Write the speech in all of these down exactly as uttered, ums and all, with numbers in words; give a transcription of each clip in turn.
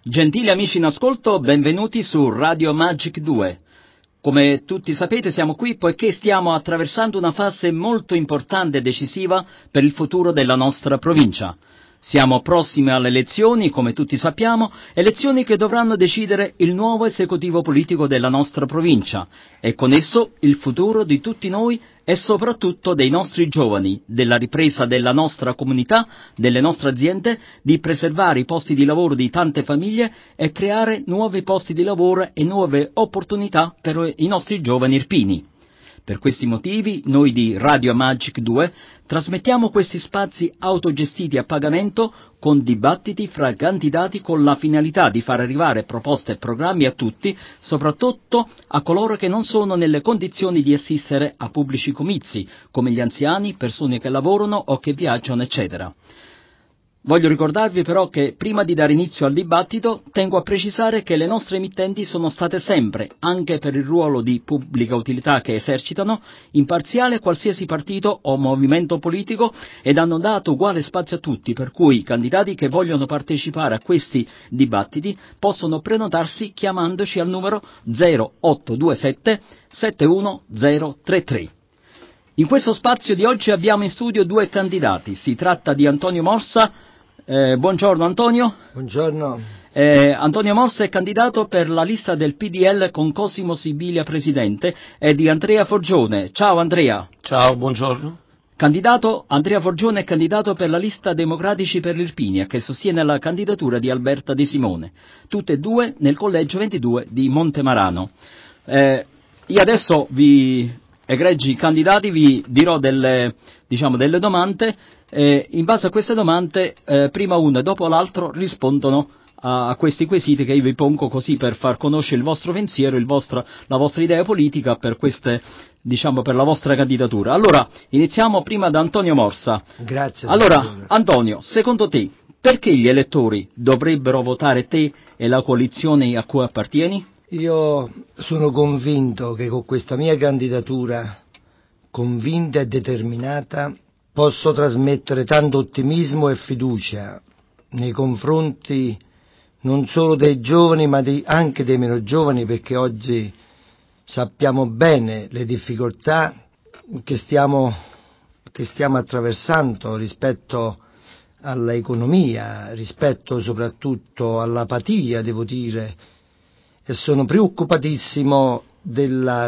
Gentili amici in ascolto, benvenuti su Radio Magic due. Come tutti sapete siamo qui poiché stiamo attraversando una fase molto importante e decisiva per il futuro della nostra provincia. Siamo prossimi alle elezioni, come tutti sappiamo, elezioni che dovranno decidere il nuovo esecutivo politico della nostra provincia e con esso il futuro di tutti noi e soprattutto dei nostri giovani, della ripresa della nostra comunità, delle nostre aziende, di preservare i posti di lavoro di tante famiglie e creare nuovi posti di lavoro e nuove opportunità per i nostri giovani irpini. Per questi motivi noi di Radio Magic due trasmettiamo questi spazi autogestiti a pagamento con dibattiti fra candidati con la finalità di far arrivare proposte e programmi a tutti, soprattutto a coloro che non sono nelle condizioni di assistere a pubblici comizi, come gli anziani, persone che lavorano o che viaggiano, eccetera. Voglio ricordarvi però che prima di dare inizio al dibattito tengo a precisare che le nostre emittenti sono state sempre, anche per il ruolo di pubblica utilità che esercitano, imparziali a qualsiasi partito o movimento politico ed hanno dato uguale spazio a tutti, per cui i candidati che vogliono partecipare a questi dibattiti possono prenotarsi chiamandoci al numero zero otto due sette sette uno zero tre tre. In questo spazio di oggi abbiamo in studio due candidati, si tratta di Antonio Morsa. Eh, buongiorno Antonio. Buongiorno. Eh, Antonio Morsa è candidato per la lista del P D L con Cosimo Sibilia presidente e di Andrea Forgione. Ciao Andrea. Ciao, buongiorno. Candidato Andrea Forgione è candidato per la lista Democratici per l'Irpinia che sostiene la candidatura di Alberta De Simone, tutte e due nel collegio ventidue di Montemarano. Eh, io adesso vi, egregi candidati, vi dirò delle, diciamo, delle domande. Eh, in base a queste domande, eh, prima uno e dopo l'altro rispondono a, a questi quesiti che io vi pongo così per far conoscere il vostro pensiero, il vostro, la vostra idea politica per queste, diciamo, per la vostra candidatura. Allora, iniziamo prima da Antonio Morsa. Grazie. Allora, signora. Antonio, secondo te, perché gli elettori dovrebbero votare te e la coalizione a cui appartieni? Io sono convinto che con questa mia candidatura, convinta e determinata, posso trasmettere tanto ottimismo e fiducia nei confronti non solo dei giovani ma di, anche dei meno giovani, perché oggi sappiamo bene le difficoltà che stiamo, che stiamo attraversando rispetto all'economia, rispetto soprattutto all'apatia, devo dire, e sono preoccupatissimo della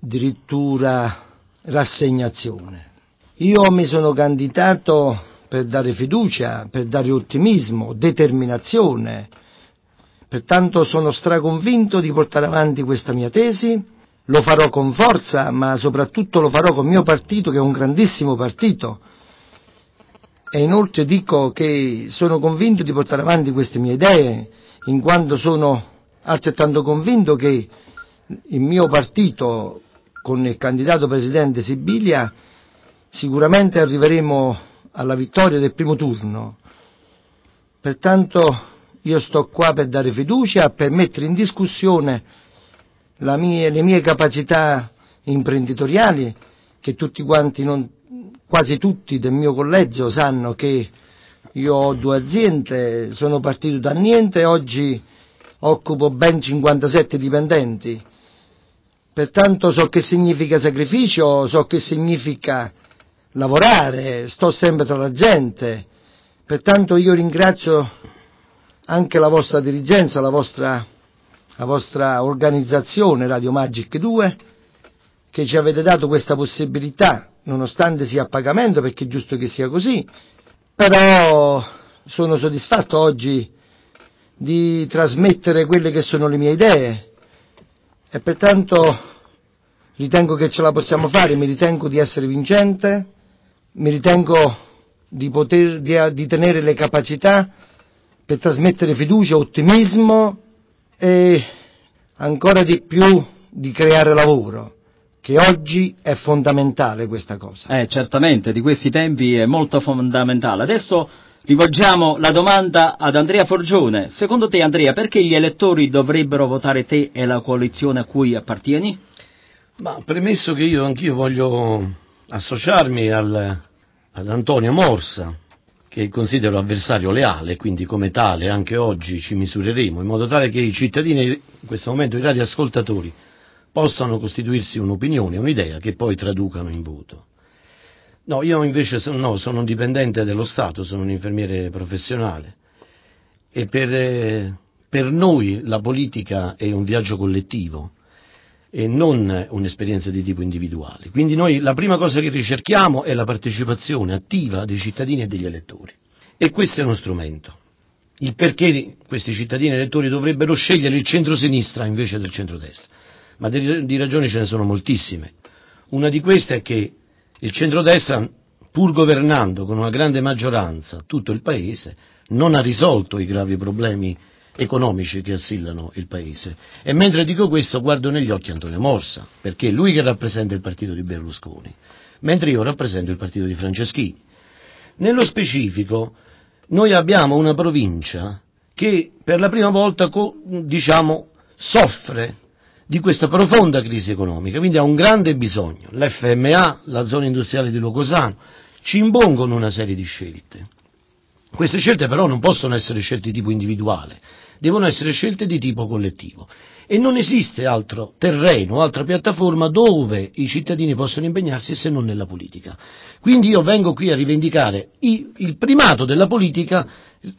addirittura rassegnazione. Io mi sono candidato per dare fiducia, per dare ottimismo, determinazione, pertanto sono straconvinto di portare avanti questa mia tesi, lo farò con forza, ma soprattutto lo farò con il mio partito, che è un grandissimo partito, e inoltre dico che sono convinto di portare avanti queste mie idee, in quanto sono altrettanto convinto che il mio partito, con il candidato presidente Sibilia, sicuramente arriveremo alla vittoria del primo turno. Pertanto io sto qua per dare fiducia, per mettere in discussione la mie, le mie capacità imprenditoriali, che tutti quanti, non, quasi tutti del mio collegio sanno che io ho due aziende, sono partito da niente e oggi occupo ben cinquantasette dipendenti. Pertanto so che significa sacrificio, so che significa lavorare, sto sempre tra la gente, pertanto io ringrazio anche la vostra dirigenza, la vostra, la vostra organizzazione Radio Magic due, che ci avete dato questa possibilità, nonostante sia a pagamento, perché è giusto che sia così, però sono soddisfatto oggi di trasmettere quelle che sono le mie idee e pertanto ritengo che ce la possiamo fare, mi ritengo di essere vincente, mi ritengo di poter di, di tenere le capacità per trasmettere fiducia, ottimismo e ancora di più di creare lavoro, che oggi è fondamentale questa cosa. Eh, certamente, di questi tempi è molto fondamentale. Adesso rivolgiamo la domanda ad Andrea Forgione. Secondo te, Andrea, perché gli elettori dovrebbero votare te e la coalizione a cui appartieni? Ma premesso che io anch'io voglio associarmi al, ad Antonio Morsa, che considero avversario leale, quindi come tale anche oggi ci misureremo, in modo tale che i cittadini, in questo momento i radioascoltatori, possano costituirsi un'opinione, un'idea che poi traducano in voto. No, io invece sono, no, sono un dipendente dello Stato, sono un infermiere professionale e per, eh, per noi la politica è un viaggio collettivo e non un'esperienza di tipo individuale. Quindi noi la prima cosa che ricerchiamo è la partecipazione attiva dei cittadini e degli elettori. E questo è uno strumento. Il perché questi cittadini e elettori dovrebbero scegliere il centro-sinistra invece del centro-destra. Ma di, di ragioni ce ne sono moltissime. Una di queste è che il centro-destra, pur governando con una grande maggioranza tutto il Paese, non ha risolto i gravi problemi economici che assillano il Paese. E mentre dico questo guardo negli occhi Antonio Morsa, perché è lui che rappresenta il partito di Berlusconi, mentre io rappresento il partito di Franceschini. Nello specifico noi abbiamo una provincia che per la prima volta, diciamo, soffre di questa profonda crisi economica, quindi ha un grande bisogno. L'F M A, la zona industriale di Locosano, ci impongono una serie di scelte. Queste scelte però non possono essere scelte di tipo individuale, devono essere scelte di tipo collettivo e non esiste altro terreno, altra piattaforma dove i cittadini possono impegnarsi se non nella politica. Quindi io vengo qui a rivendicare il primato della politica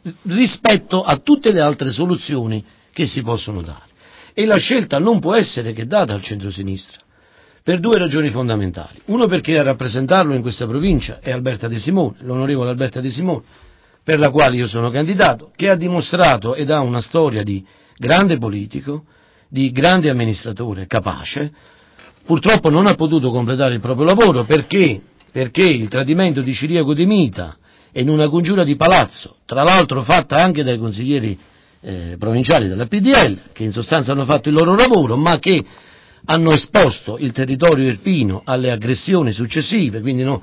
rispetto a tutte le altre soluzioni che si possono dare. E la scelta non può essere che data al centro-sinistra, per due ragioni fondamentali. Uno, perché a rappresentarlo in questa provincia è Alberta De Simone, l'onorevole Alberta De Simone, per la quale io sono candidato, che ha dimostrato ed ha una storia di grande politico, di grande amministratore capace. Purtroppo non ha potuto completare il proprio lavoro perché, perché il tradimento di Ciriaco De Mita e in una congiura di palazzo, tra l'altro fatta anche dai consiglieri eh, provinciali della P D L, che in sostanza hanno fatto il loro lavoro, ma che hanno esposto il territorio irpino alle aggressioni successive, quindi no,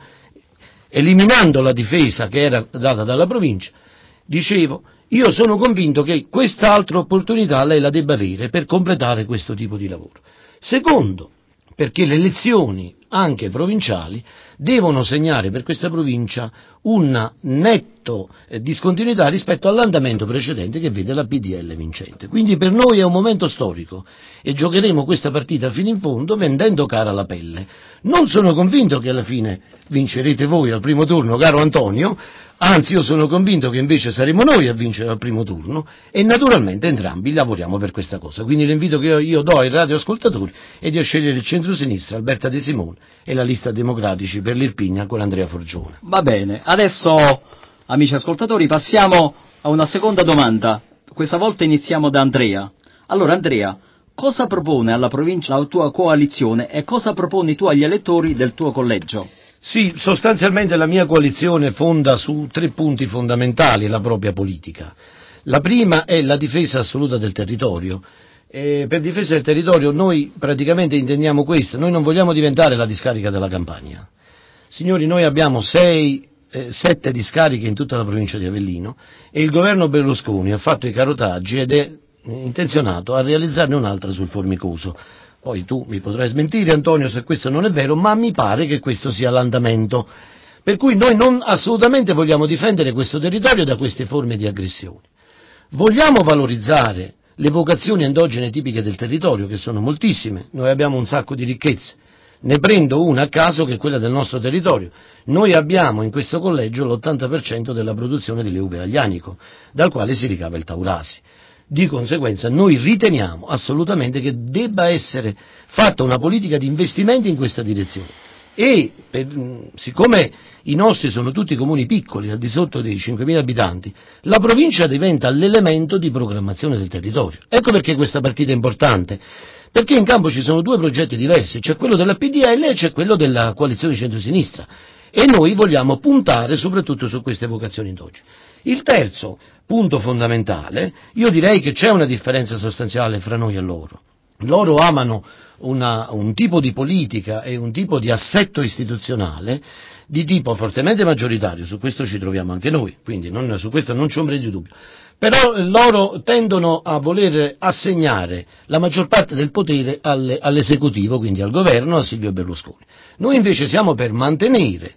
eliminando la difesa che era data dalla provincia. Dicevo, io sono convinto che quest'altra opportunità lei la debba avere per completare questo tipo di lavoro. Secondo, perché le elezioni anche provinciali devono segnare per questa provincia un netto eh, discontinuità rispetto all'andamento precedente che vede la P D L vincente. Quindi per noi è un momento storico e giocheremo questa partita fino in fondo vendendo cara la pelle. Non sono convinto che alla fine vincerete voi al primo turno, caro Antonio, anzi io sono convinto che invece saremo noi a vincere al primo turno e naturalmente entrambi lavoriamo per questa cosa. Quindi l'invito che io, io do ai radioascoltatori è di scegliere il centro-sinistra, Alberta De Simone e la lista democratici per l'Irpinia con Andrea Forgione. Va bene, adesso amici ascoltatori passiamo a una seconda domanda, questa volta iniziamo da Andrea. Allora Andrea, cosa propone alla provincia la tua coalizione e cosa proponi tu agli elettori del tuo collegio? Sì, sostanzialmente la mia coalizione fonda su tre punti fondamentali la propria politica. La prima è la difesa assoluta del territorio. E per difesa del territorio noi praticamente intendiamo questo, noi non vogliamo diventare la discarica della Campania. Signori, noi abbiamo sei, eh, sette discariche in tutta la provincia di Avellino e il governo Berlusconi ha fatto i carotaggi ed è intenzionato a realizzarne un'altra sul Formicoso. Poi tu mi potrai smentire, Antonio, se questo non è vero, ma mi pare che questo sia l'andamento. Per cui noi non assolutamente vogliamo difendere questo territorio da queste forme di aggressione. Vogliamo valorizzare le vocazioni endogene tipiche del territorio, che sono moltissime. Noi abbiamo un sacco di ricchezze. Ne prendo una a caso, che è quella del nostro territorio. Noi abbiamo in questo collegio l'ottanta per cento della produzione delle uve aglianico, dal quale si ricava il taurasi. Di conseguenza noi riteniamo assolutamente che debba essere fatta una politica di investimenti in questa direzione e per, siccome i nostri sono tutti comuni piccoli, al di sotto dei cinquemila abitanti, la provincia diventa l'elemento di programmazione del territorio. Ecco perché questa partita è importante, perché in campo ci sono due progetti diversi, c'è quello della P D L e c'è quello della coalizione centro-sinistra e noi vogliamo puntare soprattutto su queste vocazioni endogene. Il terzo punto fondamentale, io direi che c'è una differenza sostanziale fra noi e loro. Loro amano una, un tipo di politica e un tipo di assetto istituzionale di tipo fortemente maggioritario, su questo ci troviamo anche noi, quindi non, su questo non c'è ombra di dubbio. Però loro tendono a voler assegnare la maggior parte del potere alle, all'esecutivo, quindi al governo, a Silvio Berlusconi. Noi invece siamo per mantenere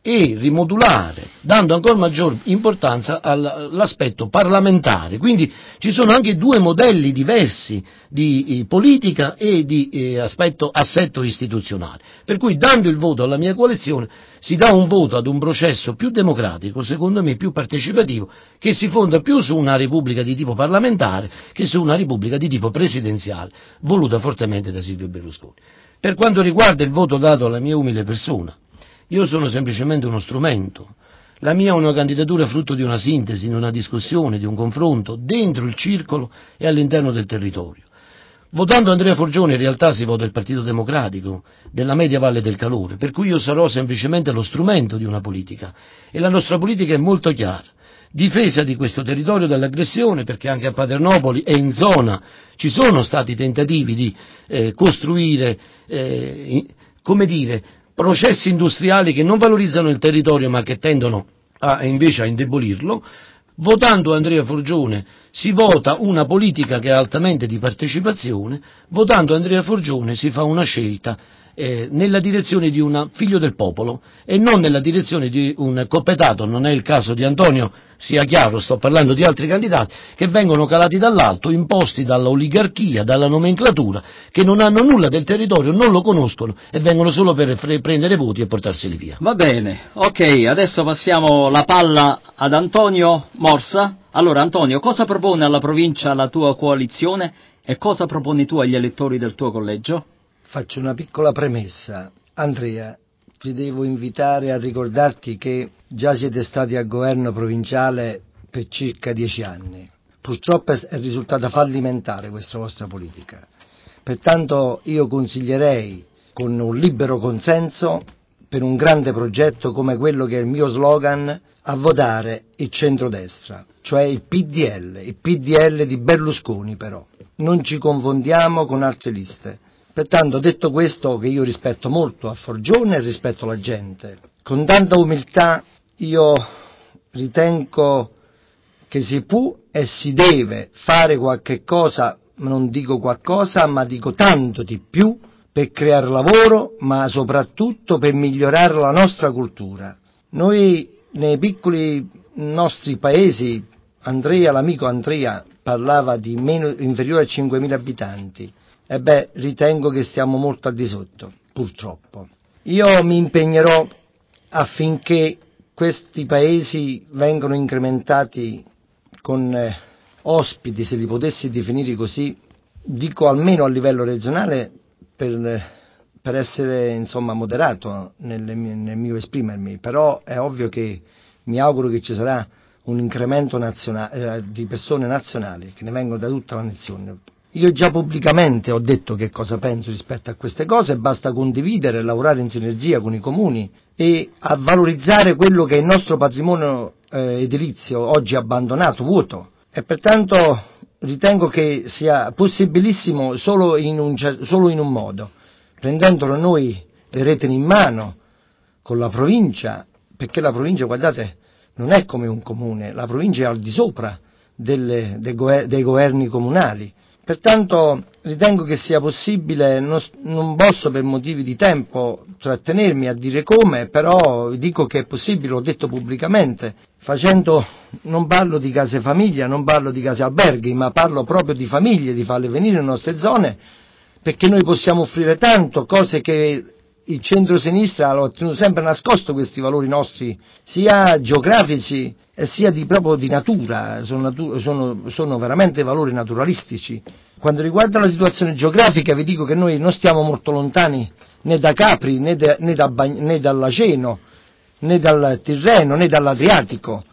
e rimodulare, dando ancora maggior importanza all'aspetto parlamentare. Quindi ci sono anche due modelli diversi di eh, politica e di eh, aspetto, assetto istituzionale. Per cui, dando il voto alla mia coalizione, si dà un voto ad un processo più democratico, secondo me più partecipativo, che si fonda più su una repubblica di tipo parlamentare che su una repubblica di tipo presidenziale, voluta fortemente da Silvio Berlusconi. Per quanto riguarda il voto dato alla mia umile persona, io sono semplicemente uno strumento. La mia è una candidatura frutto di una sintesi, di una discussione, di un confronto dentro il circolo e all'interno del territorio. Votando Andrea Forgione in realtà si vota il Partito Democratico della media Valle del Calore, per cui io sarò semplicemente lo strumento di una politica, e la nostra politica è molto chiara: difesa di questo territorio dall'aggressione, perché anche a Paternopoli e in zona ci sono stati tentativi di eh, costruire, eh, come dire, processi industriali che non valorizzano il territorio ma che tendono a, invece a indebolirlo. Votando Andrea Forgione si vota una politica che è altamente di partecipazione, votando Andrea Forgione si fa una scelta eh, nella direzione di un figlio del popolo e non nella direzione di un coppetato. Non è il caso di Antonio, sia chiaro, sto parlando di altri candidati che vengono calati dall'alto, imposti dall'oligarchia, dalla nomenclatura, che non hanno nulla del territorio, non lo conoscono e vengono solo per fre- prendere voti e portarseli via. Va bene, ok, adesso passiamo la palla ad Antonio Morsa. Allora Antonio, cosa propone alla provincia la tua coalizione e cosa proponi tu agli elettori del tuo collegio? Faccio una piccola premessa. Andrea, ti devo invitare a ricordarti che già siete stati al governo provinciale per circa dieci anni. Purtroppo è risultata fallimentare questa vostra politica. Pertanto io consiglierei, con un libero consenso, per un grande progetto come quello che è il mio slogan, a votare il centrodestra, cioè il P D L, il P D L di Berlusconi però. Non ci confondiamo con altre liste. Pertanto, detto questo, che io rispetto molto a Forgione e rispetto la gente, con tanta umiltà io ritengo che si può e si deve fare qualche cosa, non dico qualcosa, ma dico tanto di più, per creare lavoro, ma soprattutto per migliorare la nostra cultura. Noi nei piccoli nostri paesi, Andrea, l'amico Andrea, parlava di meno, inferiore a cinquemila abitanti. E beh, ritengo che stiamo molto al di sotto, purtroppo. Io mi impegnerò affinché questi paesi vengano incrementati con eh, ospiti, se li potessi definire così, dico almeno a livello regionale, per, per essere insomma moderato nel, nel mio esprimermi, però è ovvio che mi auguro che ci sarà un incremento nazionale, eh, di persone nazionali che ne vengono da tutta la nazione. Io già pubblicamente ho detto che cosa penso rispetto a queste cose, basta condividere, lavorare in sinergia con i comuni e a valorizzare quello che è il nostro patrimonio eh, edilizio oggi abbandonato, vuoto, e pertanto ritengo che sia possibilissimo solo in un, solo in un modo, prendendolo noi le redini in mano con la provincia, perché la provincia, guardate, non è come un comune, la provincia è al di sopra delle, dei, gover- dei governi comunali. Pertanto ritengo che sia possibile, non, non posso per motivi di tempo trattenermi a dire come, però dico che è possibile, l'ho detto pubblicamente, facendo, non parlo di case famiglia, non parlo di case alberghi, ma parlo proprio di famiglie, di farle venire nelle nostre zone, perché noi possiamo offrire tanto, cose che il centro-sinistra ha tenuto sempre nascosto, questi valori nostri, sia geografici e sia di proprio di natura, sono, natu- sono, sono veramente valori naturalistici. Quando riguarda la situazione geografica vi dico che noi non stiamo molto lontani né da Capri, né, de- né, da Bag- né dall'Aceno, né dal Tirreno, né dall'Adriatico,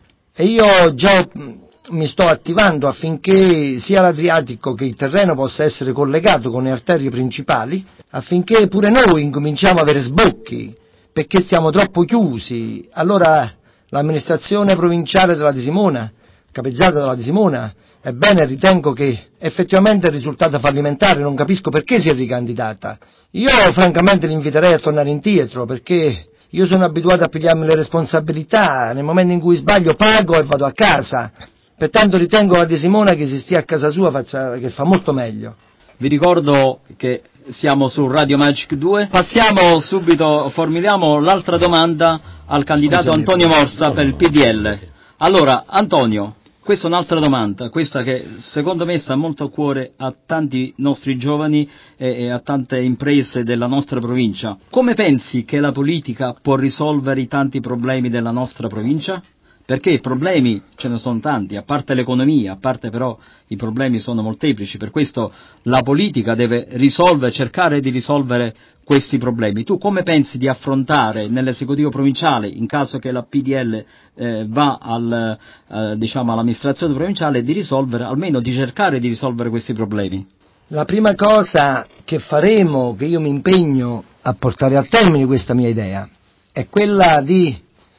e io già mi sto attivando affinché sia l'Adriatico che il Tirreno possa essere collegato con le arterie principali, affinché pure noi incominciamo a avere sbocchi, perché siamo troppo chiusi. Allora l'amministrazione provinciale della Di Simona, capeggiata dalla Di Simona, ebbene ritengo che effettivamente è risultata fallimentare, non capisco perché si è ricandidata. Io francamente li inviterei a tornare indietro, perché io sono abituato a pigliarmi le responsabilità, nel momento in cui sbaglio pago e vado a casa. Pertanto ritengo la Di Simona che si stia a casa sua faccia, che fa molto meglio. Vi ricordo che siamo su Radio Magic due. Passiamo subito, formuliamo l'altra domanda al candidato Scusami, Antonio Morsa no, per il no, P D L. no. Allora, Antonio, questa è un'altra domanda, questa che secondo me sta molto a cuore a tanti nostri giovani e, e a tante imprese della nostra provincia. Come pensi che la politica può risolvere i tanti problemi della nostra provincia? Perché i problemi ce ne sono tanti, a parte l'economia, a parte però i problemi sono molteplici, per questo la politica deve risolvere, cercare di risolvere questi problemi. Tu come pensi di affrontare nell'esecutivo provinciale, in caso che la P D L eh, va al, eh, diciamo all'amministrazione provinciale, di risolvere, almeno di cercare di risolvere questi problemi? La prima cosa che faremo, che io mi impegno a portare a termine questa mia idea, è quella di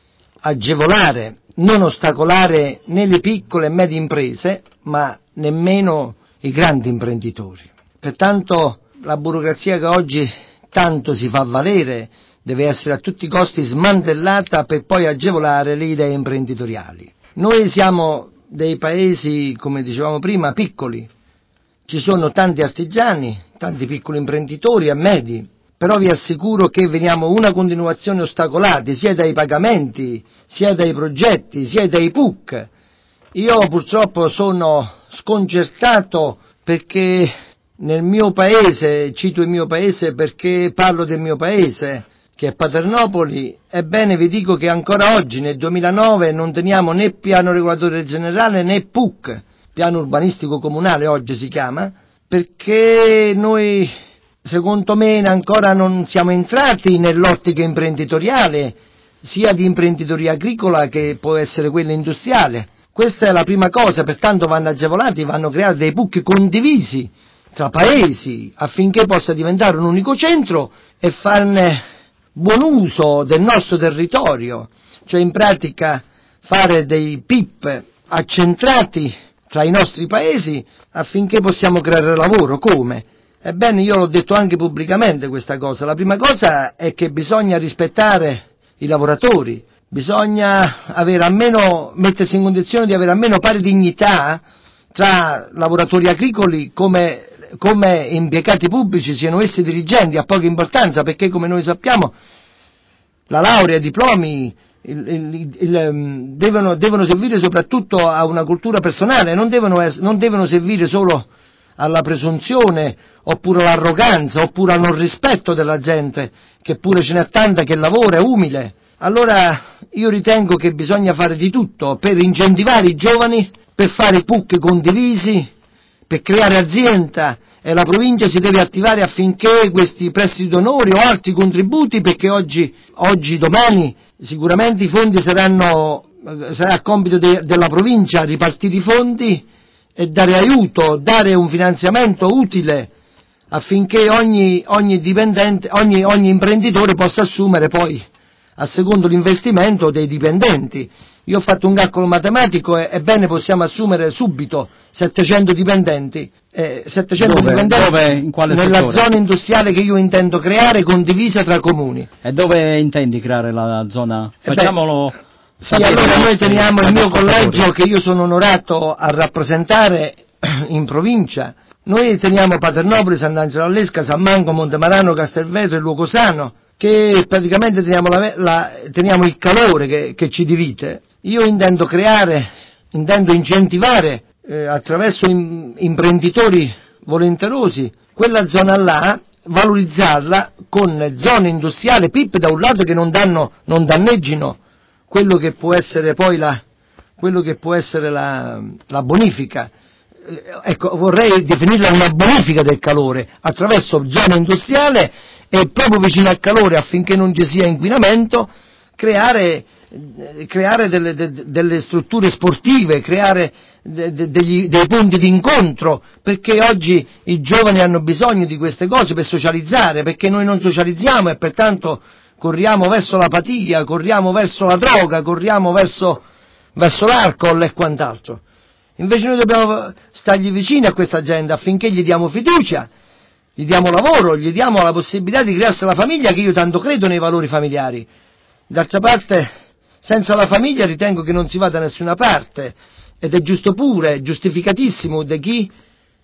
agevolare, non ostacolare né le piccole e medie imprese, ma nemmeno i grandi imprenditori. Pertanto la burocrazia che oggi tanto si fa valere deve essere a tutti i costi smantellata per poi agevolare le idee imprenditoriali. Noi siamo dei paesi, come dicevamo prima, piccoli, ci sono tanti artigiani, tanti piccoli imprenditori e medi, però vi assicuro che veniamo una continuazione ostacolati sia dai pagamenti, sia dai progetti, sia dai P U C. Io purtroppo sono sconcertato perché nel mio paese, cito il mio paese perché parlo del mio paese, che è Paternopoli, ebbene vi dico che ancora oggi, nel duemilanove, non teniamo né piano regolatore generale né P U C, piano urbanistico comunale oggi si chiama, perché noi, secondo me, ancora non siamo entrati nell'ottica imprenditoriale, sia di imprenditoria agricola che può essere quella industriale. Questa è la prima cosa, pertanto vanno agevolati, vanno creati dei P U C condivisi tra paesi affinché possa diventare un unico centro e farne buon uso del nostro territorio, cioè in pratica fare dei P I P accentrati tra i nostri paesi affinché possiamo creare lavoro. Come? Ebbene, io l'ho detto anche pubblicamente questa cosa. La prima cosa è che bisogna rispettare i lavoratori, bisogna avere almeno, mettersi in condizione di avere almeno pari dignità tra lavoratori agricoli come, come impiegati pubblici, siano essi dirigenti, ha poca importanza, perché come noi sappiamo la laurea, i diplomi il, il, il, devono, devono servire soprattutto a una cultura personale, non devono, non devono servire solo alla presunzione oppure all'arroganza oppure al non rispetto della gente, che pure ce n'è tanta che lavora, è umile. Allora io ritengo che bisogna fare di tutto per incentivare i giovani, per fare i P U C condivisi, per creare azienda, e la provincia si deve attivare affinché questi prestiti d'onore o altri contributi, perché oggi, oggi domani sicuramente i fondi saranno, sarà a compito de, della provincia ripartire i fondi e dare aiuto, dare un finanziamento utile affinché ogni, ogni dipendente, ogni, ogni imprenditore possa assumere poi, a secondo l'investimento, dei dipendenti. Io ho fatto un calcolo matematico e ebbene possiamo assumere subito settecento dipendenti, eh, settecento dove, dipendenti dove, in quale nella settore? zona industriale che io intendo creare, condivisa tra comuni. E dove intendi creare la zona? Facciamolo. Sì, allora noi teniamo il mio collegio che io sono onorato a rappresentare in provincia. Noi teniamo Paternopoli, Sant'Angelo all'Esca, San Mango, Montemarano, Castelvetro e Luocosano, che praticamente teniamo, la, la, teniamo il calore che, che ci divide. Io intendo creare, intendo incentivare eh, attraverso in, imprenditori volenterosi quella zona là, valorizzarla con zone industriali P I P da un lato che non danno, non danneggino quello che può essere poi la, quello che può essere la, la bonifica. Eh, ecco, vorrei definirla una bonifica del calore attraverso zona industriale e proprio vicino al calore, affinché non ci sia inquinamento, creare, creare delle, de, delle strutture sportive, creare de, de, degli, dei punti di incontro, perché oggi i giovani hanno bisogno di queste cose per socializzare, perché noi non socializziamo e pertanto corriamo verso l'apatia, corriamo verso la droga, corriamo verso, verso l'alcol e quant'altro. Invece noi dobbiamo stargli vicini a questa gente affinché gli diamo fiducia, gli diamo lavoro, gli diamo la possibilità di crearsi la famiglia, che io tanto credo nei valori familiari. D'altra parte, senza la famiglia ritengo che non si vada da nessuna parte, ed è giusto pure, giustificatissimo di chi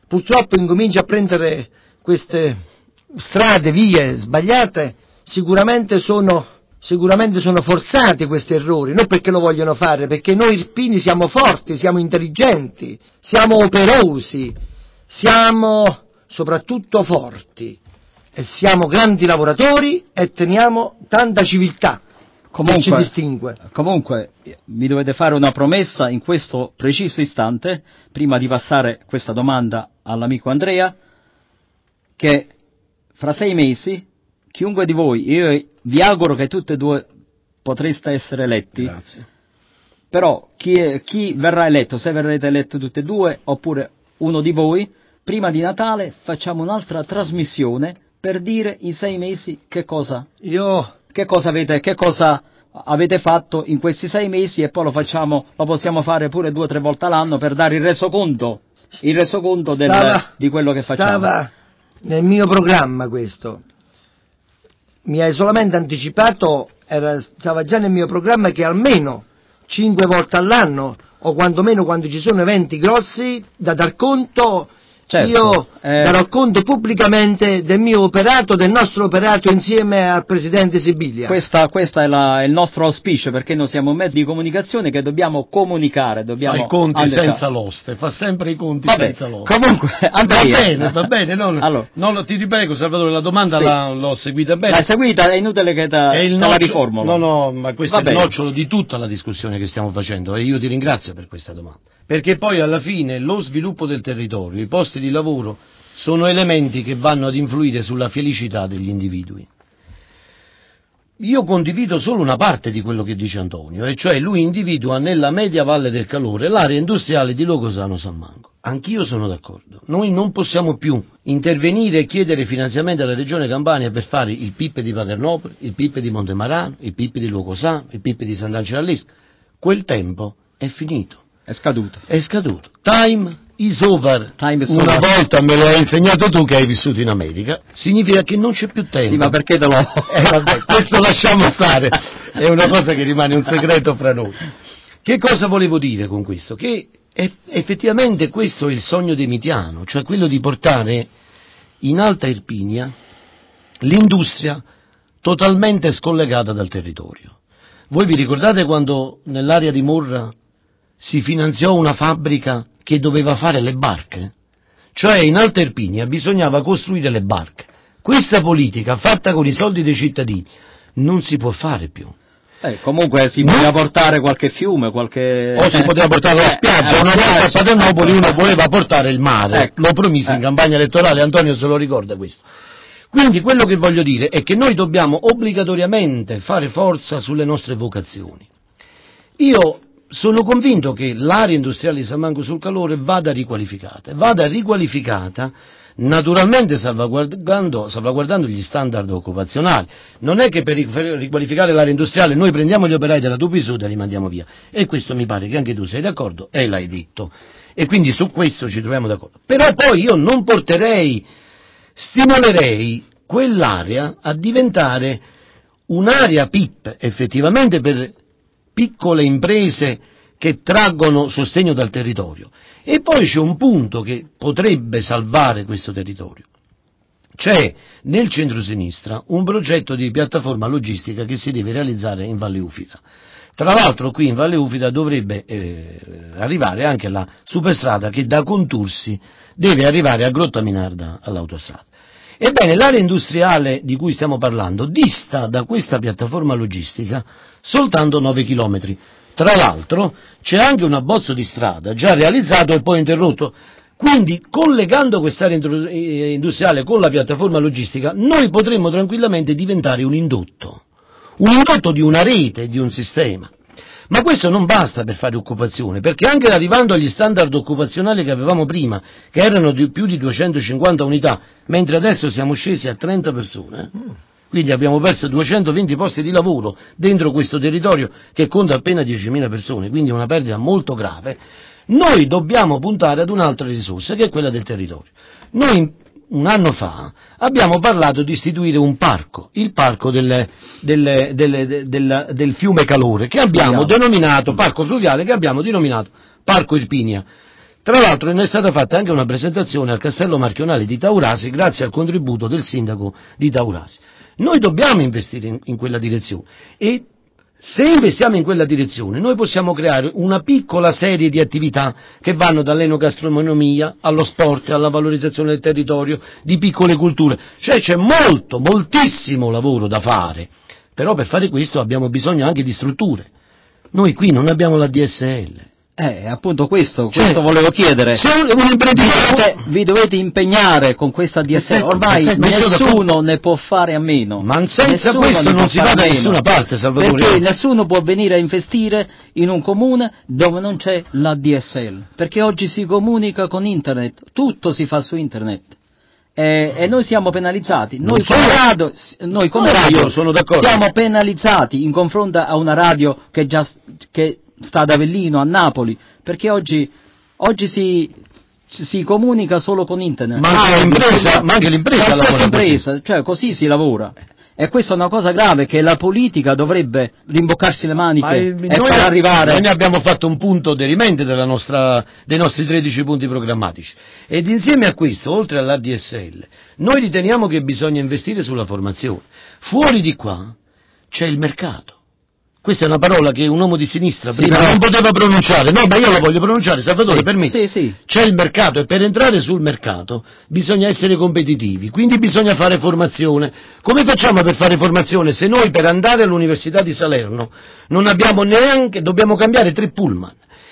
purtroppo incomincia a prendere queste strade, vie sbagliate, sicuramente sono, sicuramente sono forzati questi errori, non perché lo vogliono fare, perché noi irpini siamo forti, siamo intelligenti, siamo operosi, siamo soprattutto forti e siamo grandi lavoratori e teniamo tanta civiltà. Comunque, che ci distingue. Comunque, mi dovete fare una promessa in questo preciso istante, prima di passare questa domanda all'amico Andrea, che fra sei mesi, chiunque di voi, io vi auguro che tutti e due potreste essere eletti. Grazie. Però chi, chi verrà eletto, se verrete eletti tutti e due, oppure uno di voi, prima di Natale facciamo un'altra trasmissione per dire in sei mesi che cosa... Io... Che cosa avete, che cosa avete fatto in questi sei mesi e poi lo facciamo, lo possiamo fare pure due o tre volte all'anno per dare il resoconto, il resoconto del, stava, di quello che facciamo. Stava nel mio programma questo. Mi hai solamente anticipato, era, stava già nel mio programma che almeno cinque volte all'anno, o quantomeno quando ci sono eventi grossi, da dar conto. Certo, io eh... darò conto pubblicamente del mio operato, del nostro operato insieme al Presidente Sibilia. Questa, questa è, la, è il nostro auspicio, perché noi siamo un mezzo di comunicazione che dobbiamo comunicare, dobbiamo... Fa i conti andare... senza l'oste, fa sempre i conti Vabbè, senza l'oste. Comunque, Andrea... Va bene, va bene, non, allora, non, ti riprego Salvatore, la domanda sì. la, l'ho seguita bene. L'hai seguita, è inutile che te, è il te noccio, la riformulo. No, no, ma questo va è bene. il nocciolo di tutta la discussione che stiamo facendo e io ti ringrazio per questa domanda. Perché poi alla fine lo sviluppo del territorio, i posti di lavoro, sono elementi che vanno ad influire sulla felicità degli individui. Io condivido solo una parte di quello che dice Antonio, e cioè lui individua nella media valle del Calore l'area industriale di Logosano San Mango. Anch'io sono d'accordo. Noi non possiamo più intervenire e chiedere finanziamenti alla Regione Campania per fare il P I P di Paternopoli, il P I P di Montemarano, il P I P di Logosano, il P I P di Sant'Angelo all'Isca. Quel tempo è finito. È scaduto. È scaduto. Time is over. Time is Una over. volta me lo hai insegnato tu che hai vissuto in America. Significa che non c'è più tempo. Sì, ma perché te lo... Eh, vabbè, questo lasciamo stare. È una cosa che rimane un segreto fra noi. Che cosa volevo dire con questo? Che effettivamente questo è il sogno di Mitiano, cioè quello di portare in Alta Irpinia l'industria totalmente scollegata dal territorio. Voi vi ricordate quando nell'area di Morra si finanziò una fabbrica che doveva fare le barche? Cioè in Alta Irpinia bisognava costruire le barche. Questa politica fatta con i soldi dei cittadini non si può fare più. Eh, comunque si poteva portare qualche fiume, qualche... O si poteva portare la spiaggia, eh, una volta a Paternopoli uno voleva portare il mare, ecco. Lo promise in eh. campagna elettorale, Antonio se lo ricorda questo. Quindi quello che voglio dire è che noi dobbiamo obbligatoriamente fare forza sulle nostre vocazioni. Io sono convinto che l'area industriale di San Mango sul Calore vada riqualificata, vada riqualificata naturalmente salvaguardando, salvaguardando gli standard occupazionali. Non è che per riqualificare l'area industriale noi prendiamo gli operai della Tupi Sud e li mandiamo via, e questo mi pare che anche tu sei d'accordo e l'hai detto, e quindi su questo ci troviamo d'accordo. Però poi io non porterei, stimolerei quell'area a diventare un'area P I P effettivamente per piccole imprese che traggono sostegno dal territorio. E poi c'è un punto che potrebbe salvare questo territorio. C'è nel centro-sinistra un progetto di piattaforma logistica che si deve realizzare in Valle Ufita. Tra l'altro qui in Valle Ufita dovrebbe eh, arrivare anche la superstrada che da Contursi deve arrivare a Grottaminarda all'autostrada. Ebbene, l'area industriale di cui stiamo parlando dista da questa piattaforma logistica soltanto nove chilometri. Tra l'altro c'è anche un abbozzo di strada già realizzato e poi interrotto, quindi collegando quest'area industriale con la piattaforma logistica noi potremmo tranquillamente diventare un indotto, un indotto di una rete, di un sistema. Ma questo non basta per fare occupazione, perché anche arrivando agli standard occupazionali che avevamo prima, che erano di più di duecentocinquanta unità, mentre adesso siamo scesi a trenta persone, eh? Quindi abbiamo perso duecentoventi posti di lavoro dentro questo territorio che conta appena diecimila persone, quindi una perdita molto grave. Noi dobbiamo puntare ad un'altra risorsa, che è quella del territorio. Noi un anno fa abbiamo parlato di istituire un parco, il parco del, del, del, del, del fiume Calore, che abbiamo denominato, parco fluviale, che abbiamo denominato Parco Irpinia. Tra l'altro ne è stata fatta anche una presentazione al Castello Marchionale di Taurasi grazie al contributo del sindaco di Taurasi. Noi dobbiamo investire in, in quella direzione e se investiamo in quella direzione noi possiamo creare una piccola serie di attività che vanno dall'enogastronomia allo sport, alla valorizzazione del territorio, di piccole culture, cioè c'è molto, moltissimo lavoro da fare, però per fare questo abbiamo bisogno anche di strutture. Noi qui non abbiamo la D S L. Eh, appunto questo, Cioè, questo volevo chiedere. Se un, un imprenditore... vi, dovete, vi dovete impegnare con questa D S L, ormai perfetto, nessuno ne può fare a meno. Ma senza nessuno questo non si va da nessuna parte, Salvatore. Perché nessuno può venire a investire in un comune dove non c'è la D S L, perché oggi si comunica con internet, tutto si fa su internet. E, e noi siamo penalizzati, noi Non come, sono- radio, noi come No, radio io sono d'accordo. siamo penalizzati in confronto a una radio che già che sta ad Avellino, a Napoli, perché oggi, oggi si, si comunica solo con internet. Ma anche Ah, l'impresa, ma anche l'impresa qualsiasi lavora così. impresa, cioè così si lavora. E questa è una cosa grave che la politica dovrebbe rimboccarsi le maniche Ma, eh, e noi, far arrivare. noi ne abbiamo fatto un punto derimente della nostra, dei nostri tredici punti programmatici ed insieme a questo, oltre all'A D S L, noi riteniamo che bisogna investire sulla formazione. Fuori di qua c'è il mercato. Questa è una parola che un uomo di sinistra Sì, prima però- non poteva pronunciare, no, ma io la voglio pronunciare, Salvatore, Sì, per me. sì, sì. C'è il mercato e per entrare sul mercato bisogna essere competitivi, quindi bisogna fare formazione. Come facciamo per fare formazione se noi per andare all'Università di Salerno non abbiamo neanche, dobbiamo cambiare tre pullman?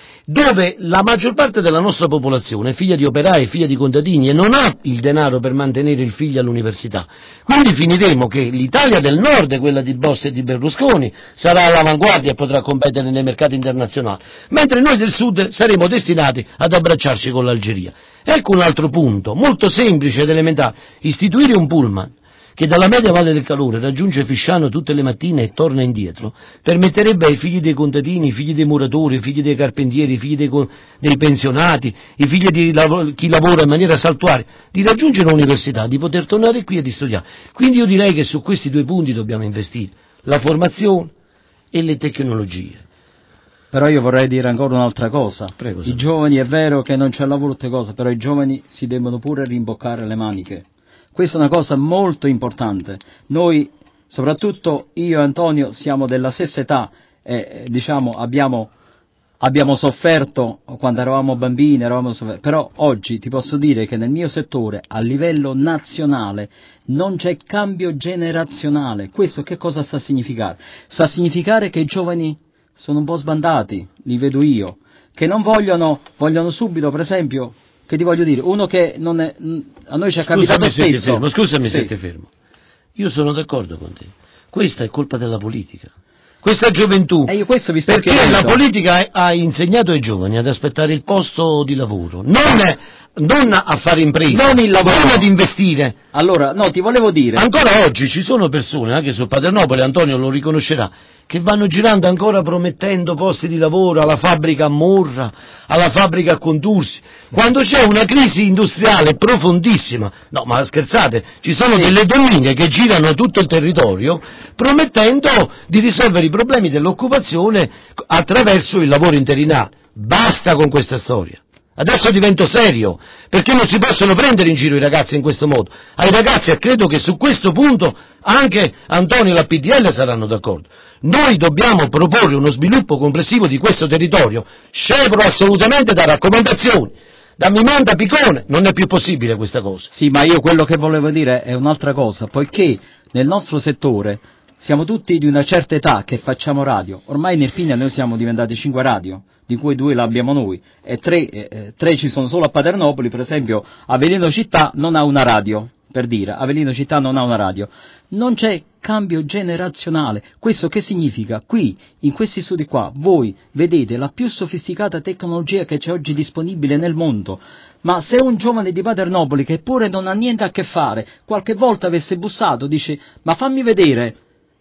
Dove la maggior parte della nostra popolazione è figlia di operai, figlia di contadini e non ha il denaro per mantenere il figlio all'università. Quindi finiremo che l'Italia del Nord, quella di Bossi e di Berlusconi, sarà all'avanguardia e potrà competere nei mercati internazionali, mentre noi del Sud saremo destinati ad abbracciarci con l'Algeria. Ecco un altro punto, molto semplice ed elementare, istituire un pullman che dalla media Valle del Calore raggiunge Fisciano tutte le mattine e torna indietro, permetterebbe ai figli dei contadini, i figli dei muratori, i figli dei carpentieri, i figli dei, dei pensionati, i figli di lav- chi lavora in maniera saltuaria, di raggiungere l'università, di poter tornare qui e di studiare. Quindi io direi che su questi due punti dobbiamo investire, la formazione e le tecnologie. Però io vorrei dire ancora un'altra cosa. Prego, I signor. giovani, è vero che non c'è lavoro tutte cose, però i giovani si devono pure rimboccare le maniche. Questa è una cosa molto importante. Noi, soprattutto io e Antonio, siamo della stessa età e diciamo abbiamo, abbiamo sofferto quando eravamo bambini, eravamo sofferti. Però oggi ti posso dire che nel mio settore, a livello nazionale, non c'è cambio generazionale. Questo che cosa sta a significare? Sta a significare che i giovani sono un po' sbandati, li vedo io, che non vogliono, vogliono subito, per esempio, che ti voglio dire, uno che non è, a noi ci è capitato Scusami se ti spesso. fermo, scusami Sì. se ti fermo. Io sono d'accordo con te. Questa è colpa della politica. Questa gioventù, E io questo vi sto perché chiedendo. la politica ha insegnato ai giovani ad aspettare il posto di lavoro, non, non a fare impresa, Non il lavoro. non ad investire. Allora, no, ti volevo dire. Ancora oggi ci sono persone, anche su Paternopoli, Antonio lo riconoscerà, che vanno girando ancora promettendo posti di lavoro alla fabbrica a Morra, alla fabbrica a Contursi, quando c'è una crisi industriale profondissima. No, ma scherzate, ci sono Sì. delle donnine che girano tutto il territorio promettendo di risolvere i problemi dell'occupazione attraverso il lavoro interinale. Basta con questa storia. Adesso divento serio, perché non si possono prendere in giro i ragazzi in questo modo. Ai ragazzi, e credo che su questo punto anche Antonio e la P D L saranno d'accordo. Noi dobbiamo proporre uno sviluppo complessivo di questo territorio, scevro assolutamente da raccomandazioni. Da Mimanda Picone non è più possibile questa cosa. Sì, ma io quello che volevo dire è un'altra cosa, poiché nel nostro settore siamo tutti di una certa età che facciamo radio. Ormai in Irpinia noi siamo diventati cinque radio, di cui due l'abbiamo noi, e tre, eh, tre ci sono solo a Paternopoli, per esempio Avellino Città non ha una radio, per dire, Avellino Città non ha una radio. Non c'è cambio generazionale. Questo che significa? Qui, in questi studi qua, voi vedete la più sofisticata tecnologia che c'è oggi disponibile nel mondo, ma se un giovane di Paternopoli, che pure non ha niente a che fare, qualche volta avesse bussato, dice, ma fammi vedere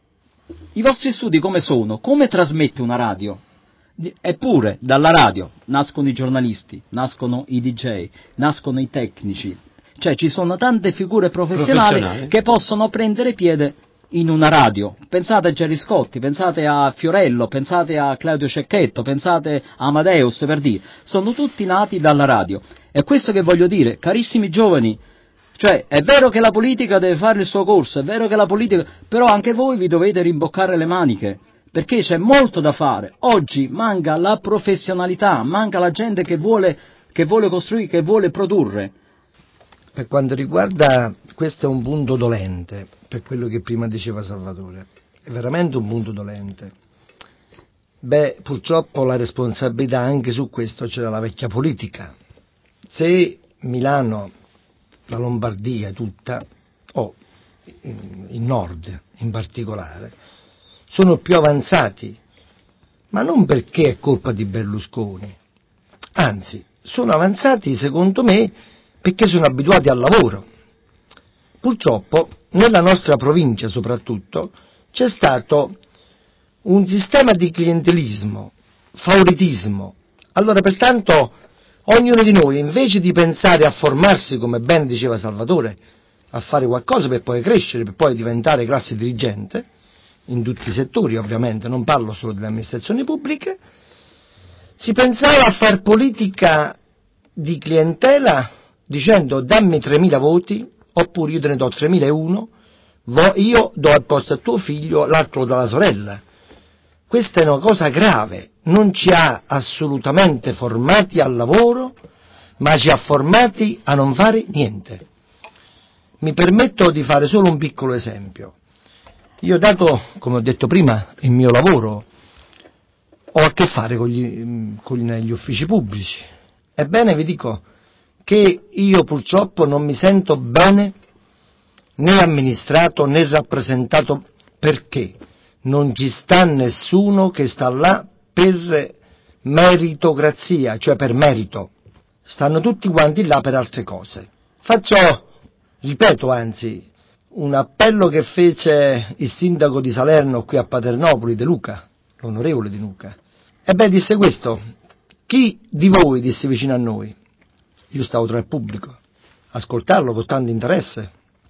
i vostri studi come sono, come trasmette una radio? Eppure dalla radio nascono i giornalisti, nascono i D J, nascono i tecnici, cioè ci sono tante figure professionali, Professionali. che possono prendere piede in una radio. Pensate a Gerry Scotti, pensate a Fiorello, pensate a Claudio Cecchetto, pensate a Amadeus, per dire. Sono tutti nati dalla radio. È questo che voglio dire, carissimi giovani. Cioè, è vero che la politica deve fare il suo corso, è vero che la politica... però anche voi vi dovete rimboccare le maniche, perché c'è molto da fare. Oggi manca la professionalità, manca la gente che vuole, che vuole costruire, che vuole produrre. Per quanto riguarda, questo è un punto dolente, per quello che prima diceva Salvatore, è veramente un punto dolente. Beh, purtroppo la responsabilità anche su questo c'era la vecchia politica. Se Milano, la Lombardia tutta, o il nord in particolare, sono più avanzati, ma non perché è colpa di Berlusconi, anzi, sono avanzati secondo me perché sono abituati al lavoro. Purtroppo, nella nostra provincia soprattutto, c'è stato un sistema di clientelismo, favoritismo. Allora, pertanto, ognuno di noi, invece di pensare a formarsi, come ben diceva Salvatore, a fare qualcosa per poi crescere, per poi diventare classe dirigente, in tutti i settori ovviamente, non parlo solo delle amministrazioni pubbliche, si pensava a far politica di clientela dicendo dammi tremila voti, oppure io te ne do tremila e uno, io do al posto a tuo figlio, l'altro lo dà alla sorella. Questa è una cosa grave, non ci ha assolutamente formati al lavoro, ma ci ha formati a non fare niente. Mi permetto di fare solo un piccolo esempio. Io, dato, come ho detto prima, il mio lavoro, ho a che fare con gli, con gli uffici pubblici. Ebbene, vi dico che io purtroppo non mi sento bene né amministrato né rappresentato, perché non ci sta nessuno che sta là per meritocrazia, cioè per merito. Stanno tutti quanti là per altre cose. Faccio, ripeto anzi, un appello che fece il sindaco di Salerno qui a Paternopoli, De Luca, l'onorevole De Luca. Ebbene, disse questo: chi di voi, disse vicino a noi, io stavo tra il pubblico, ascoltarlo con tanto interesse,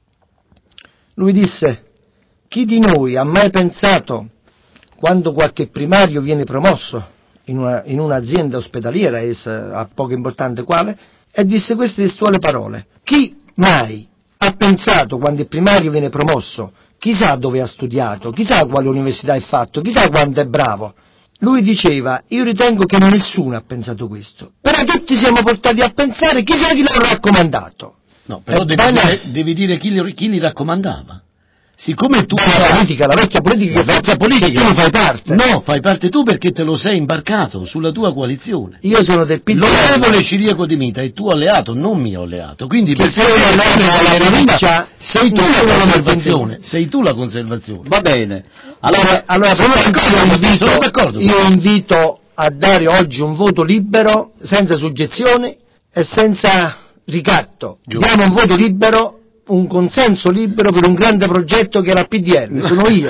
lui disse: chi di noi ha mai pensato, quando qualche primario viene promosso in, una, in un'azienda ospedaliera, essa ha poco importante quale, e disse queste testuali parole: chi mai ha pensato, quando il primario viene promosso, chissà dove ha studiato, chissà quale università ha fatto, chissà quanto è bravo. Lui diceva: io ritengo che nessuno ha pensato questo, però tutti siamo portati a pensare chissà chi l'ha raccomandato. No, però devi, bene... dire, devi dire chi li, chi li raccomandava. Siccome tu... La politica, la vecchia politica, la vecchia politica, tu ne fai parte. No, fai parte tu perché te lo sei imbarcato sulla tua coalizione. Io sono del P D. L'onorevole Ciriaco Di Mita è tuo alleato, non mio alleato. Quindi che per sei una provincia, sei tu la conservazione. Sei tu la conservazione. Va bene. Allora, allora sono d'accordo, io, invito, sono d'accordo. io invito a dare oggi un voto libero, senza suggezione e senza ricatto. Giusto. Diamo un voto libero, un consenso libero per un grande progetto che era P D L, sono io.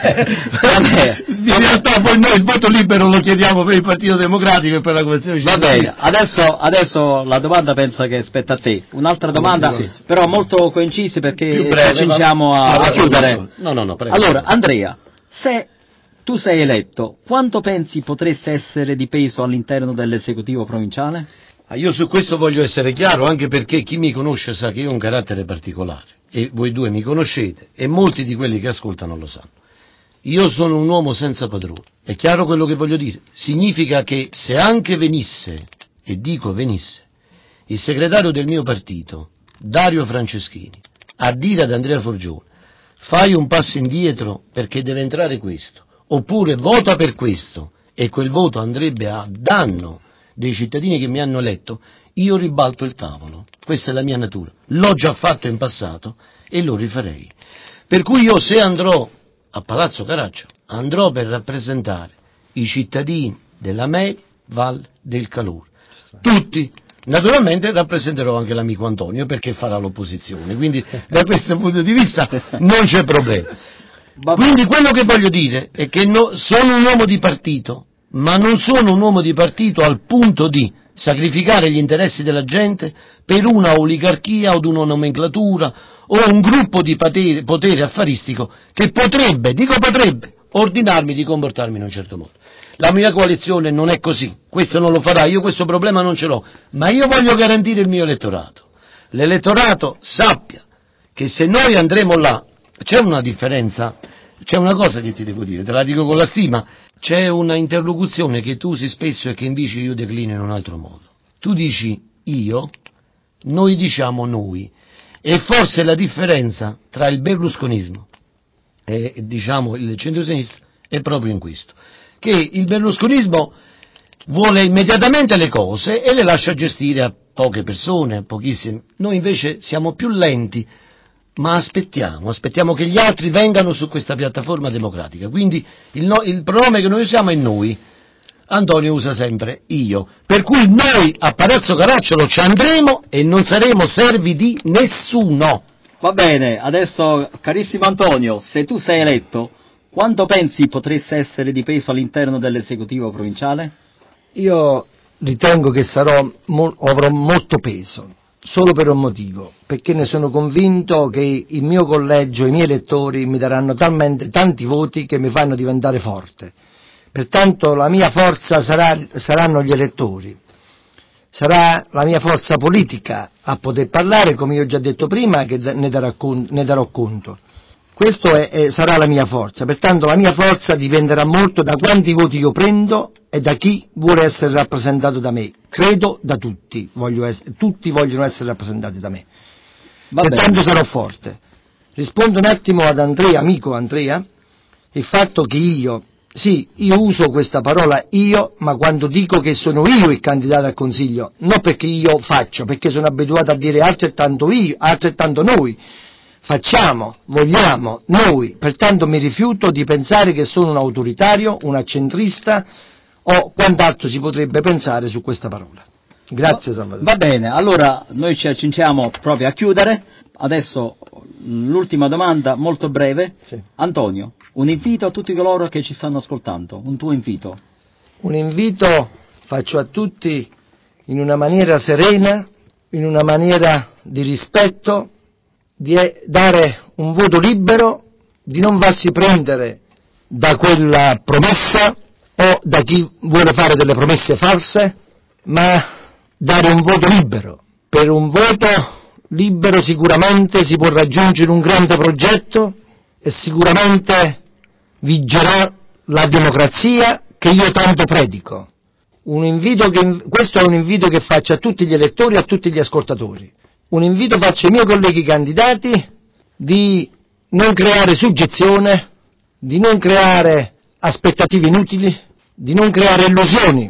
Vabbè, in realtà poi noi il voto libero lo chiediamo per il Partito Democratico e per la Convenzione Va bene, adesso, adesso la domanda pensa che spetta a te. Un'altra domanda, sì, però molto concisa perché più breve, ci accingiamo a, a chiudere. No, no, no, prego. Allora, Andrea, se tu sei eletto, quanto pensi potresti essere di peso all'interno dell'esecutivo provinciale? Ah, io su questo voglio essere chiaro, anche perché chi mi conosce sa che io ho un carattere particolare, e voi due mi conoscete, e molti di quelli che ascoltano lo sanno. Io sono un uomo senza padrone, è chiaro quello che voglio dire? Significa che se anche venisse, e dico venisse, il segretario del mio partito, Dario Franceschini, a dire ad Andrea Forgione, fai un passo indietro perché deve entrare questo, oppure vota per questo, e quel voto andrebbe a danno dei cittadini che mi hanno eletto, io ribalto il tavolo. Questa è la mia natura. L'ho già fatto in passato e lo rifarei. Per cui io, se andrò a Palazzo Caracciolo, andrò per rappresentare i cittadini della Meli Val del Calore. Tutti. Naturalmente rappresenterò anche l'amico Antonio perché farà l'opposizione, quindi da questo punto di vista non c'è problema. Quindi quello che voglio dire è che no, sono un uomo di partito, ma non sono un uomo di partito al punto di sacrificare gli interessi della gente per una oligarchia o di una nomenclatura o un gruppo di potere, potere affaristico che potrebbe, dico potrebbe, ordinarmi di comportarmi in un certo modo. La mia coalizione non è così, questo non lo farà, io questo problema non ce l'ho, ma io voglio garantire il mio elettorato. L'elettorato sappia che se noi andremo là, c'è una differenza, c'è una cosa che ti devo dire, te la dico con la stima, c'è una interlocuzione che tu usi spesso e che invece io declino in un altro modo. Tu dici io, noi diciamo noi, e forse la differenza tra il berlusconismo e diciamo il centro-sinistra è proprio in questo, che il berlusconismo vuole immediatamente le cose e le lascia gestire a poche persone, a pochissime. Noi invece siamo più lenti, ma aspettiamo, aspettiamo che gli altri vengano su questa piattaforma democratica. Quindi il, no, il pronome che noi usiamo è noi. Antonio usa sempre io, per cui noi a Palazzo Caracciolo ci andremo e non saremo servi di nessuno. Va bene, adesso carissimo Antonio, se tu sei eletto, quanto pensi potresti essere di peso all'interno dell'esecutivo provinciale? Io ritengo che sarò, avrò molto peso, solo per un motivo, perché ne sono convinto che il mio collegio, i miei elettori mi daranno talmente tanti voti che mi fanno diventare forte. Pertanto la mia forza sarà, saranno gli elettori, sarà la mia forza politica a poter parlare, come io ho già detto prima, che ne darò, ne darò conto. Questo è, è, sarà la mia forza, pertanto la mia forza dipenderà molto da quanti voti io prendo e da chi vuole essere rappresentato da me. Credo da tutti, voglio essere, tutti vogliono essere rappresentati da me. Va pertanto bene. Sarò forte. Rispondo un attimo ad Andrea, amico Andrea, il fatto che io, sì, io uso questa parola io, ma quando dico che sono io il candidato al Consiglio, non perché io faccio, perché sono abituato a dire altrettanto io, altrettanto noi, facciamo, vogliamo, noi, pertanto mi rifiuto di pensare che sono un autoritario, un accentrista o quant'altro si potrebbe pensare su questa parola. Grazie Salvatore. Va bene, allora noi ci accingiamo proprio a chiudere. Adesso l'ultima domanda, molto breve. Sì. Antonio, un invito a tutti coloro che ci stanno ascoltando, un tuo invito. Un invito faccio a tutti in una maniera serena, in una maniera di rispetto, di dare un voto libero, di non farsi prendere da quella promessa o da chi vuole fare delle promesse false, ma dare un voto libero. Per un voto libero sicuramente si può raggiungere un grande progetto e sicuramente vigerà la democrazia che io tanto predico. Un invito che, questo è un invito che faccio a tutti gli elettori e a tutti gli ascoltatori. Un invito faccio ai miei colleghi candidati di non creare suggezione, di non creare aspettative inutili, di non creare illusioni.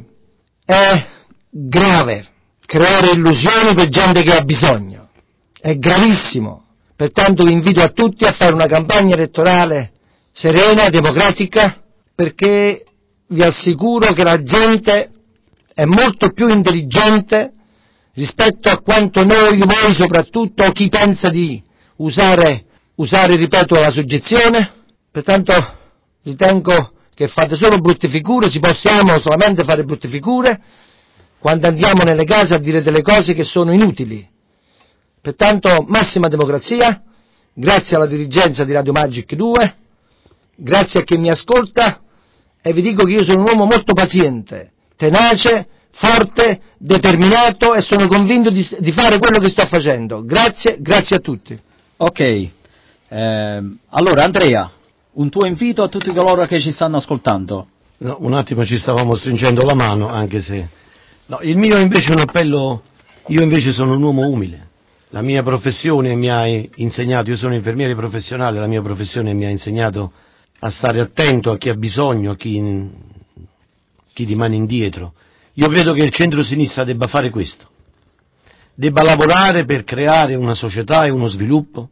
È grave creare illusioni per gente che ha bisogno. È gravissimo. Pertanto vi invito a tutti a fare una campagna elettorale serena, democratica, perché vi assicuro che la gente è molto più intelligente rispetto a quanto noi, voi soprattutto, chi pensa di usare, usare, ripeto, la soggezione. Pertanto ritengo che fate solo brutte figure, ci possiamo solamente fare brutte figure quando andiamo nelle case a dire delle cose che sono inutili. Pertanto massima democrazia, grazie alla dirigenza di Radio Magic due, grazie a chi mi ascolta, e vi dico che io sono un uomo molto paziente, tenace, forte, determinato e sono convinto di, di fare quello che sto facendo. Grazie, grazie a tutti. Ok, eh, allora Andrea, un tuo invito a tutti coloro che ci stanno ascoltando. No, un attimo ci stavamo stringendo la mano, anche se... No, il mio invece è un appello, io invece sono un uomo umile. La mia professione mi ha insegnato, io sono infermiere professionale, la mia professione mi ha insegnato a stare attento a chi ha bisogno, a chi, chi rimane indietro. Io credo che il centro-sinistra debba fare questo, debba lavorare per creare una società e uno sviluppo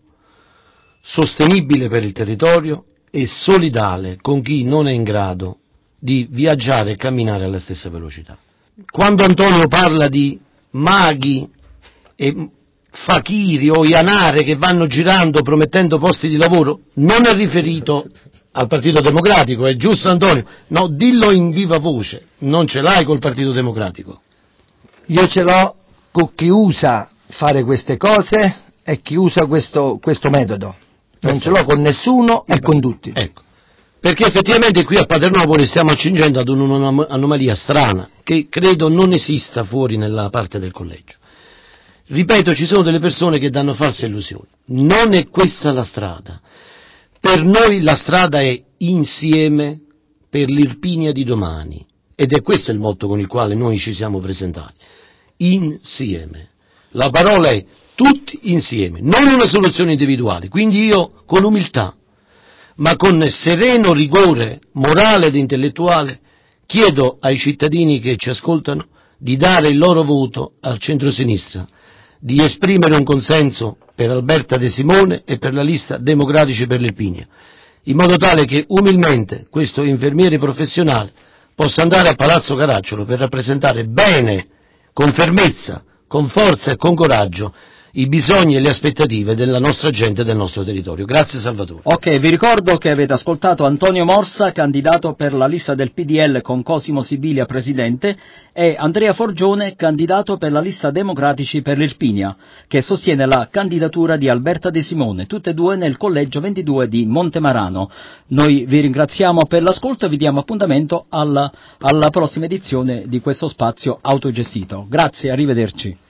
sostenibile per il territorio e solidale con chi non è in grado di viaggiare e camminare alla stessa velocità. Quando Antonio parla di maghi e fakiri o ianare che vanno girando promettendo posti di lavoro, non è riferito al Partito Democratico, è giusto Antonio? No, dillo in viva voce, non ce l'hai col Partito Democratico. Io ce l'ho con chi usa fare queste cose è chi usa questo, questo metodo. Non ce l'ho con nessuno e con tutti. Ecco. Perché effettivamente qui a Paternopoli stiamo accingendo ad un'anomalia strana, che credo non esista fuori nella parte del collegio. Ripeto, ci sono delle persone che danno false illusioni. Non è questa la strada. Per noi la strada è insieme per l'Irpinia di domani. Ed è questo il motto con il quale noi ci siamo presentati. Insieme. La parola è tutti insieme, non una soluzione individuale. Quindi io, con umiltà, ma con sereno rigore morale ed intellettuale, chiedo ai cittadini che ci ascoltano di dare il loro voto al centro-sinistra, di esprimere un consenso per Alberta De Simone e per la lista Democratici per l'Irpinia, in modo tale che umilmente questo infermiere professionale possa andare a Palazzo Caracciolo per rappresentare bene, con fermezza, con forza e con coraggio i bisogni e le aspettative della nostra gente e del nostro territorio. Grazie Salvatore. Ok, vi ricordo che avete ascoltato Antonio Morsa, candidato per la lista del P D L con Cosimo Sibilia presidente, e Andrea Forgione, candidato per la lista Democratici per l'Irpinia, che sostiene la candidatura di Alberta De Simone, tutte e due nel collegio ventidue di Montemarano. Noi vi ringraziamo per l'ascolto e vi diamo appuntamento alla, alla prossima edizione di questo spazio autogestito. Grazie, arrivederci.